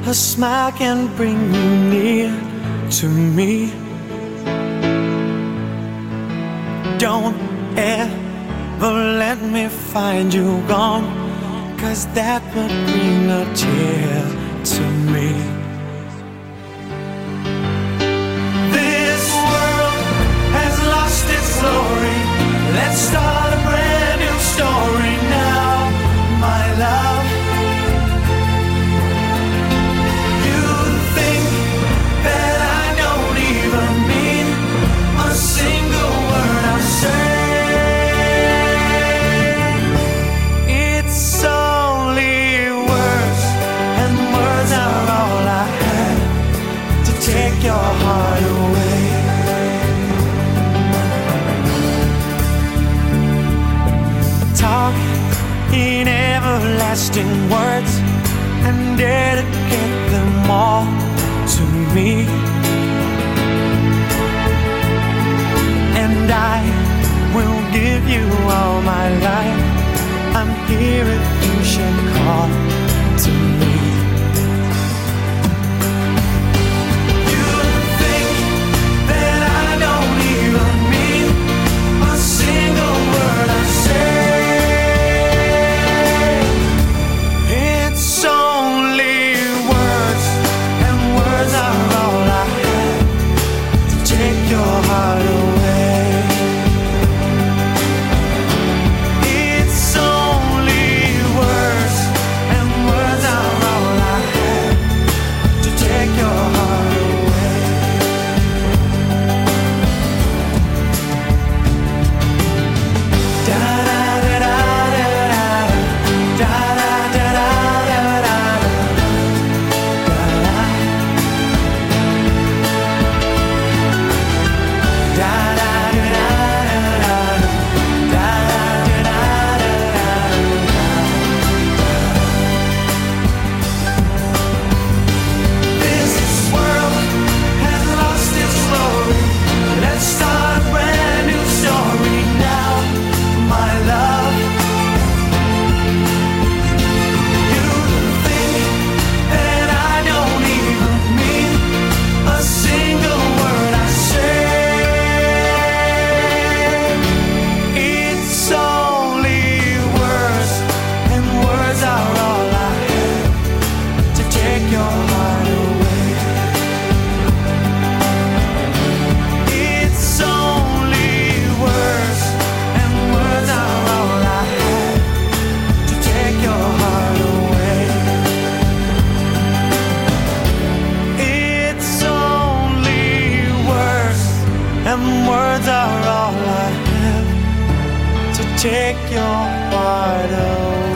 A smile can bring you near to me. Don't ever let me find you gone, 'cause that would bring a tear to me. This world has lost its glory. Let's start a brand new story now, my love. You think that I don't even mean a single word I say. It's only words, and words are all I had to take your heart away. Talk in everlasting words and dedicate them all to me. And I will give you all my life. I'm here if you should call to me. You think that I don't even mean a single word I say. It's only words, and words are all I have to take your heart away. It's only words, and words are all I have to take your heart away. Da da da da da da da da da da da. This world has lost its glory. Let's start a brand new story now, my love. You think that I don't even mean a single word I say. It's only words, and words are all I have to take your heart away. It's only words, and words are all I have to take your heart away. It's only words, and words are all I have to take your heart away.